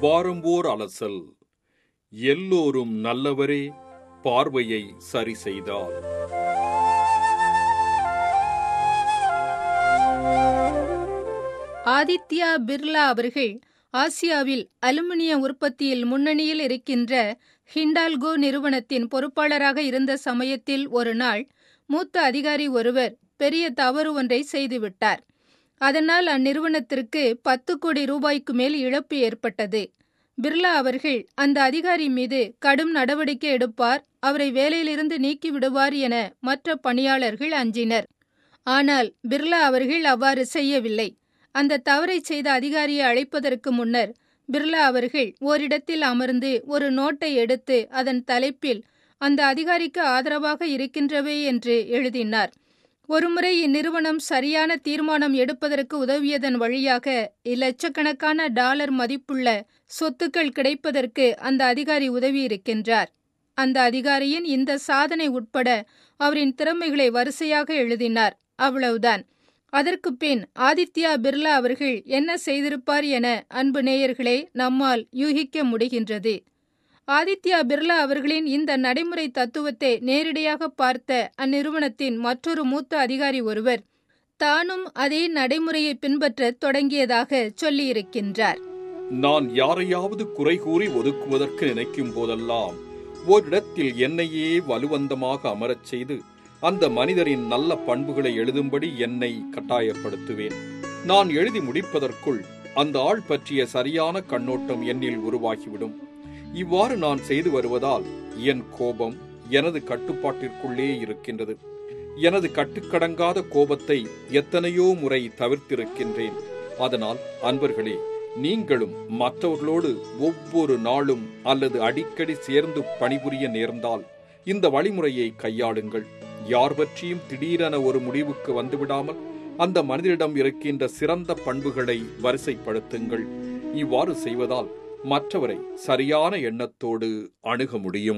வாரம்போர் அலசல். எல்லோரும் நல்லவரே, பார்வையை சரி செய்தார். ஆதித்யா பிர்லா அவர்கள் ஆசியாவில் அலுமினிய உற்பத்தியில் முன்னணியில் இருக்கின்ற ஹிண்டால்கோ நிறுவனத்தின் பொறுப்பாளராக இருந்த சமயத்தில் ஒரு நாள் மூத்த அதிகாரி ஒருவர் பெரிய தவறு ஒன்றை செய்துவிட்டார். அதனால் அந்நிறுவனத்திற்கு 10 கோடி ரூபாய்க்கு மேல் இழப்பு ஏற்பட்டது. பிர்லா அவர்கள் அந்த அதிகாரி மீது கடும் நடவடிக்கை எடுப்பார், அவரை வேலையிலிருந்து நீக்கிவிடுவார் என மற்ற பணியாளர்கள் அஞ்சினர். ஆனால் பிர்லா அவர்கள் அவ்வாறு செய்யவில்லை. அந்த தவறை செய்த அதிகாரியை அழைப்பதற்கு முன்னர் பிர்லா அவர்கள் ஓரிடத்தில் அமர்ந்து ஒரு நோட்டை எடுத்து அதன் தலைப்பில் அந்த அதிகாரிக்கு ஆதரவாக இருக்கின்றவை என்று எழுதினார். ஒருமுறை இந்நிறுவனம் சரியான தீர்மானம் எடுப்பதற்கு உதவியதன் வழியாக இலட்சக்கணக்கான டாலர் மதிப்புள்ள சொத்துக்கள் கிடைப்பதற்கு அந்த அதிகாரி உதவியிருக்கின்றார். அந்த அதிகாரியின் இந்த சாதனை உட்பட அவரின் திறமைகளை வரிசையாக எழுதினார். அவ்வளவுதான். அதற்கு பின் ஆதித்யா பிர்லா அவர்கள் என்ன செய்திருப்பார் என அன்பு நேயர்களே நம்மால் யூகிக்க முடிகின்றது. ஆதித்யா பிர்லா அவர்களின் இந்த நடைமுறை தத்துவத்தை நேரடியாக பார்த்த அந்நிறுவனத்தின் மற்றொரு மூத்த அதிகாரி ஒருவர் தானும் அதே நடைமுறையை பின்பற்ற தொடங்கியதாக சொல்லியிருக்கின்றார். நான் யாரையாவது குறை கூறி ஒதுக்குவதற்கு நினைக்கும் போதெல்லாம் ஓரிடத்தில் என்னையே வலுவந்தமாக அமரச் செய்து அந்த மனிதரின் நல்ல பண்புகளை எழுதும்படி என்னை கட்டாயப்படுத்துவேன். நான் எழுதி முடிப்பதற்குள் அந்த ஆள் பற்றிய சரியான கண்ணோட்டம் என்னில் உருவாகிவிடும். இவ்வாறு நான் செய்து வருவதால் என் கோபம் எனது கட்டுப்பாட்டிற்குள்ளே இருக்கின்றது. எனது கட்டுக்கடங்காத கோபத்தை எத்தனையோ முறை தவிர்த்திருக்கின்றேன். அதனால் அன்பர்களே, நீங்களும் மற்றவர்களோடு ஒவ்வொரு நாளும் அல்லது அடிக்கடி சேர்ந்து பணிபுரிய நேர்ந்தால் இந்த வழிமுறையை கையாளுங்கள். யார் பற்றியும் திடீரென ஒரு முடிவுக்கு வந்துவிடாமல் அந்த மனிதரிடம் இருக்கின்ற சிறந்த பண்புகளை வரிசைப்படுத்துங்கள். இவ்வாறு செய்வதால் மற்றவரை சரியான எண்ணத்தோடு அணுக முடியும்.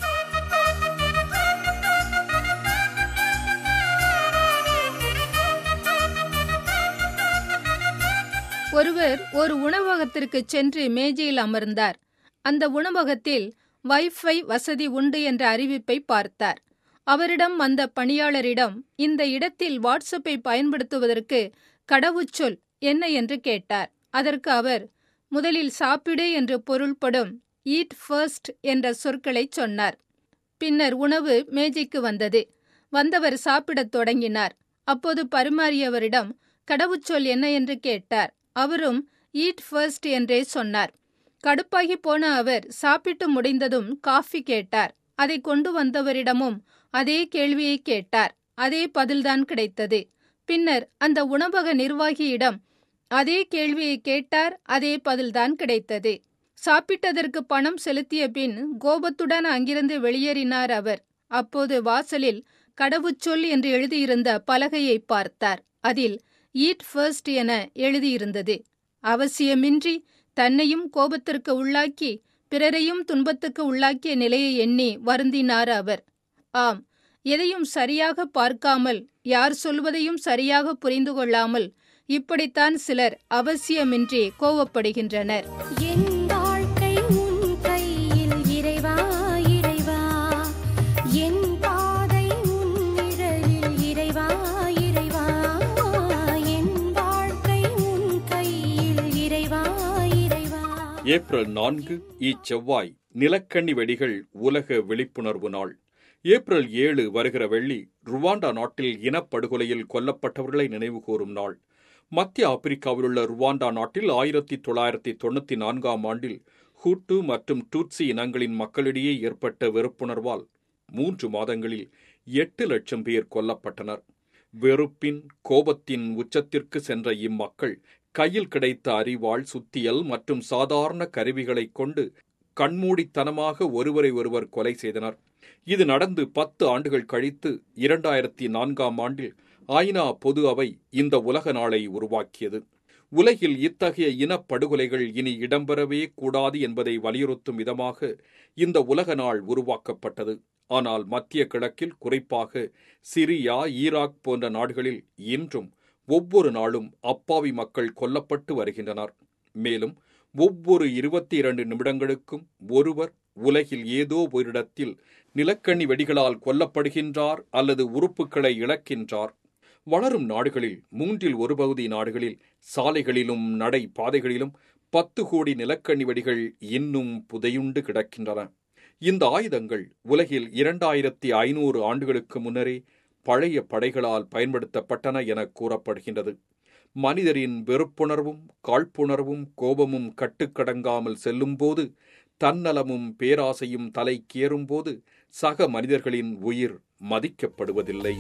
ஒருவர் ஒரு உணவகத்திற்கு சென்று மேஜையில் அமர்ந்தார். அந்த உணவகத்தில் வைஃபை வசதி உண்டு என்ற அறிவிப்பை பார்த்தார். அவரிடம் வந்த பணியாளரிடம் இந்த இடத்தில் வாட்ஸ்அப்பை பயன்படுத்துவதற்கு கடவுச்சொல் என்ன என்று கேட்டார். அதற்கு அவர் முதலில் சாப்பிடு என்று பொருள்படும் ஈட் ஃபர்ஸ்ட் என்ற சொற்களை சொன்னார். பின்னர் உணவு மேஜைக்கு வந்தது. வந்தவர் சாப்பிடத் தொடங்கினார். அப்போது பரிமாறியவரிடம் கடவுச்சொல் என்ன என்று கேட்டார். அவரும் ஈட் ஃபர்ஸ்ட் என்றே சொன்னார். கடுப்பாகி போன அவர் சாப்பிட்டு முடிந்ததும் காஃபி கேட்டார். அதை கொண்டு வந்தவரிடமும் அதே கேள்வியை கேட்டார். அதே பதில்தான் கிடைத்தது. பின்னர் அந்த உணவக நிர்வாகியிடம் அதே கேள்வியை கேட்டார். அதே பதில்தான் கிடைத்தது. சாப்பிட்டதற்கு பணம் செலுத்திய பின் கோபத்துடன் அங்கிருந்து வெளியேறினார் அவர். அப்போது வாசலில் கடவுச்சொல் என்று எழுதியிருந்த பலகையை பார்த்தார். அதில் ஈட் ஃபர்ஸ்ட் என எழுதியிருந்தது. அவசியமின்றி தன்னையும் கோபத்திற்கு உள்ளாக்கி பிறரையும் துன்பத்துக்கு உள்ளாக்கிய நிலையை எண்ணி வருந்தினார் அவர். ஆம், எதையும் சரியாக பார்க்காமல், யார் சொல்வதையும் சரியாக புரிந்து கொள்ளாமல் இப்படித்தான் சிலர் அவசியமின்றி கோபப்படுகின்றனர். என் வாழ்க்கை உன் கையில் இறைவா, இறைவா, என் பாதை உன் நிழலில் இறைவா, இறைவா, என் வாழ்க்கை உன் கையில் இறைவா, இறைவா. ஏப்ரல் 4 இச்செவ்வாய் நிலக்கண்ணி வெடிகள் உலக விழிப்புணர்வு நாள். ஏப்ரல் 7 வருகிற வெள்ளி ருவாண்டா நாட்டில் இனப்படுகொலையில் கொல்லப்பட்டவர்களை நினைவுகூரும் நாள். மத்திய ஆப்பிரிக்காவில் உள்ள ருவாண்டா நாட்டில் 1994 ஆண்டில் ஹூட்டு மற்றும் டூட்சி இனங்களின் மக்களிடையே ஏற்பட்ட வெறுப்புணர்வால் 3 மாதங்களில் 8 லட்சம் பேர் கொல்லப்பட்டனர். வெறுப்பின் கோபத்தின் உச்சத்திற்கு சென்ற இம்மக்கள் கையில் கிடைத்த அரிவாள், சுத்தியல் மற்றும் சாதாரண கருவிகளைக் கொண்டு கண்மூடித்தனமாக ஒருவரை ஒருவர் கொலை செய்தனர். இது நடந்து 10 ஆண்டுகள் கழித்து 2004 ஆண்டில் ஐநா பொது அவை இந்த உலக நாளை உருவாக்கியது. உலகில் இத்தகைய இனப்படுகொலைகள் இனி இடம்பெறவே கூடாது என்பதை வலியுறுத்தும் விதமாக இந்த உலக நாள் உருவாக்கப்பட்டது. ஆனால் மத்திய கிழக்கில், குறிப்பாக சிரியா, ஈராக் போன்ற நாடுகளில் இன்றும் ஒவ்வொரு நாளும் அப்பாவி மக்கள் கொல்லப்பட்டு வருகின்றனர். மேலும் ஒவ்வொரு 22 நிமிடங்களுக்கும் ஒருவர் உலகில் ஏதோ ஓரிடத்தில் நிலக்கண்ணி வெடிகளால் கொல்லப்படுகின்றார் அல்லது உறுப்புகளை இழக்கின்றார். வளரும் நாடுகளில் 1/3 பகுதி நாடுகளில் சாலைகளிலும் நடை பாதைகளிலும் 10 கோடி நிலக்கண்ணி வெடிகள் இன்னும் புதையுண்டு கிடக்கின்றன. இந்த ஆயுதங்கள் உலகில் 2500 ஆண்டுகளுக்கு முன்னரே பழைய படைகளால் பயன்படுத்தப்பட்டன என கூறப்படுகின்றது. மனிதரின் வெறுப்புணர்வும் காழ்ப்புணர்வும் கோபமும் கட்டுக்கடங்காமல் செல்லும்போது, தன்னலமும் பேராசையும் தலைக்கேறும்போது சக மனிதர்களின் உயிர் மதிக்கப்படுவதில்லை.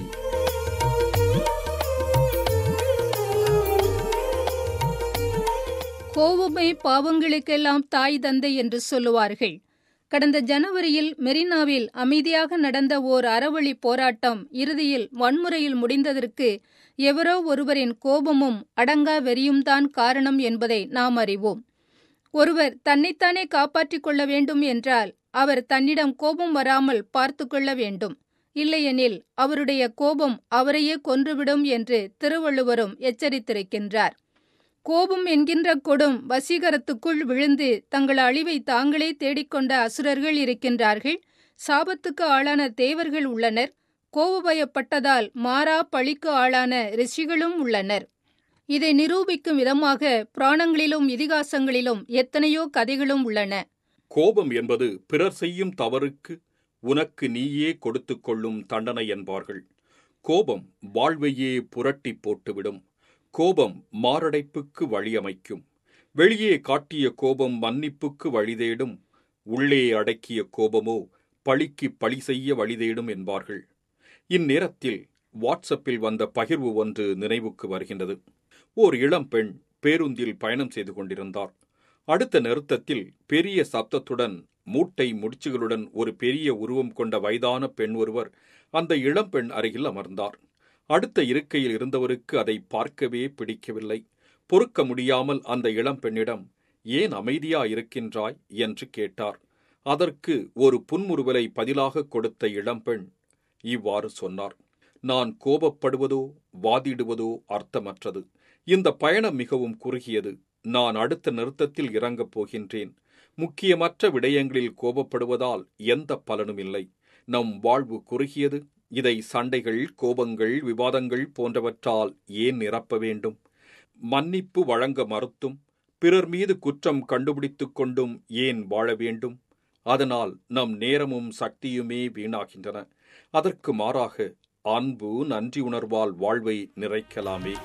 கோபமே பாவங்களுக்கெல்லாம் தாய் தந்தை என்று சொல்லுவார்கள். கடந்த ஜனவரியில் மெரினாவில் அமைதியாக நடந்த ஓர் அறவழி போராட்டம் இறுதியில் வன்முறையில் முடிந்ததற்கு எவரோ ஒருவரின் கோபமும் அடங்கா வெறியும்தான் காரணம் என்பதை நாம் அறிவோம். ஒருவர் தன்னைத்தானே காப்பாற்றிக் கொள்ள வேண்டும் என்றால் அவர் தன்னிடம் கோபம் வராமல் பார்த்து கொள்ள வேண்டும். இல்லையெனில் அவருடைய கோபம் அவரையே கொன்றுவிடும் என்று திருவள்ளுவரும் எச்சரித்திருக்கின்றார். கோபம் என்கின்ற கொடும் வசீகரத்துக்குள் விழுந்து தங்கள் அழிவை தாங்களே தேடிக்கொண்ட அசுரர்கள் இருக்கின்றார்கள். சாபத்துக்கு ஆளான தேவர்கள் உள்ளனர். கோபபயப்பட்டதால் மாறா பழிக்கு ஆளான ரிஷிகளும் உள்ளனர். இதை நிரூபிக்கும் விதமாக புராணங்களிலும் இதிகாசங்களிலும் எத்தனையோ கதைகளும் உள்ளன. கோபம் என்பது பிறர் செய்யும் தவறுக்கு உனக்கு நீயே கொடுத்துக் கொள்ளும் தண்டனை என்பார்கள். கோபம் வாழ்வையே புரட்டி போட்டுவிடும். கோபம் மாரடைப்புக்கு வழியமைக்கும். வெளியே காட்டிய கோபம் மன்னிப்புக்கு வழிதேடும். உள்ளே அடக்கிய கோபமோ பழிக்கு பழி செய்ய வழிதேடும் என்பார்கள். இந்நேரத்தில் வாட்ஸ்அப்பில் வந்த பகிர்வு ஒன்று நினைவுக்கு வருகின்றது. ஓர் இளம்பெண் பேருந்தில் பயணம் செய்து கொண்டிருந்தார். அடுத்த நிறுத்தத்தில் பெரிய சப்தத்துடன் மூட்டை முடிச்சுகளுடன் ஒரு பெரிய உருவம் கொண்ட வயதான பெண் ஒருவர் அந்த இளம்பெண் அருகில் அமர்ந்தார். அடுத்த இருக்கையில் இருந்தவருக்கு அதை பார்க்கவே பிடிக்கவில்லை. பொறுக்க முடியாமல் அந்த இளம்பெண்ணிடம், ஏன் அமைதியா இருக்கின்றாய் என்று கேட்டார். அதற்கு ஒரு புன்முறுவலை பதிலாக கொடுத்த இளம்பெண் இவ்வாறு சொன்னார்: நான் கோபப்படுவதோ வாதிடுவதோ அர்த்தமற்றது. இந்த பயணம் மிகவும் குறுகியது. நான் அடுத்த நிறுத்தத்தில் இறங்கப் போகின்றேன். முக்கியமற்ற விடயங்களில் கோபப்படுவதால் எந்த பலனும் இல்லை. நம் வாழ்வு குறுகியது. இதை சண்டைகள், கோபங்கள், விவாதங்கள் போன்றவற்றால் ஏன் நிரப்ப வேண்டும்? மன்னிப்பு வழங்க மறுத்தும் பிறர் மீது குற்றம் கண்டுபிடித்துக் கொண்டும் ஏன் வாழ வேண்டும்? அதனால் நம் நேரமும் சக்தியுமே வீணாகின்றன. அதற்கு மாறாக அன்பு, நன்றி உணர்வால் வாழ்வை நிறைக்கலாமே.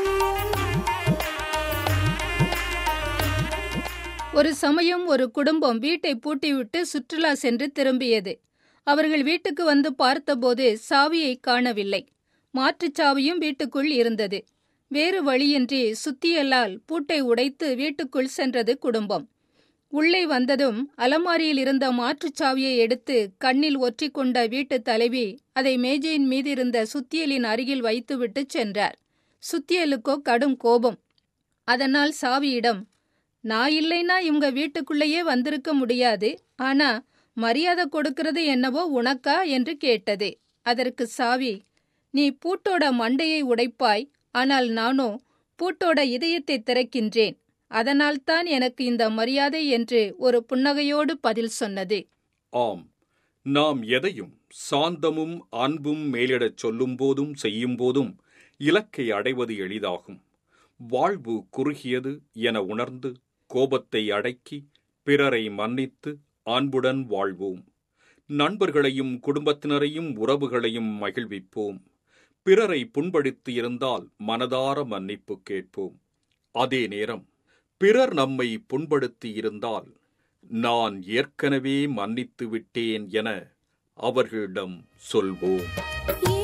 ஒரு சமயம் ஒரு குடும்பம் வீட்டை பூட்டிவிட்டு சுற்றுலா சென்று திரும்பியது. அவர்கள் வீட்டுக்கு வந்து பார்த்தபோது சாவியை காணவில்லை. மாற்றுச் சாவியும் வீட்டுக்குள் இருந்தது. வேறு வழியின்றி சுத்தியலால் பூட்டை உடைத்து வீட்டுக்குள் சென்றது குடும்பம். உள்ளே வந்ததும் அலமாரியில் இருந்த மாற்றுச் சாவியை எடுத்து கண்ணில் ஒற்றிக்கொண்ட வீட்டு தலைவி அதை மேஜையின் மீதிருந்த சுத்தியலின் அருகில் வைத்துவிட்டு சென்றார். சுத்தியலுக்கோ கடும் கோபம். அதனால் சாவியிடம், நான் இல்லைன்னா இவங்க வீட்டுக்குள்ளேயே வந்திருக்க முடியாது, ஆனா மரியாதை கொடுக்கிறது என்னவோ உனக்கா என்று கேட்டது. அதற்கு சாவி, நீ பூட்டோட மண்டையை உடைப்பாய், ஆனால் நானோ பூட்டோட இதயத்தை திறக்கின்றேன். அதனால்தான் எனக்கு இந்த மரியாதை என்று ஒரு புன்னகையோடு பதில் சொன்னது. ஆம், நாம் எதையும் சாந்தமும் அன்பும் மேலிடச் சொல்லும் போதும் செய்யும் போதும் இலக்கை அடைவது எளிதாகும். வாழ்வு குறுகியது என உணர்ந்து கோபத்தை அடக்கி பிறரை மன்னித்து அன்புடன் வாழ்வோம். நண்பர்களையும் குடும்பத்தினரையும் உறவுகளையும் மகிழ்விப்போம். பிறரை புண்படுத்தி இருந்தால் மனதார மன்னிப்பு கேட்போம். அதே நேரம் பிறர் நம்மை புண்படுத்தி இருந்தால் நான் ஏற்கனவே மன்னித்து விட்டேன் என அவர்களிடம் சொல்வோம்.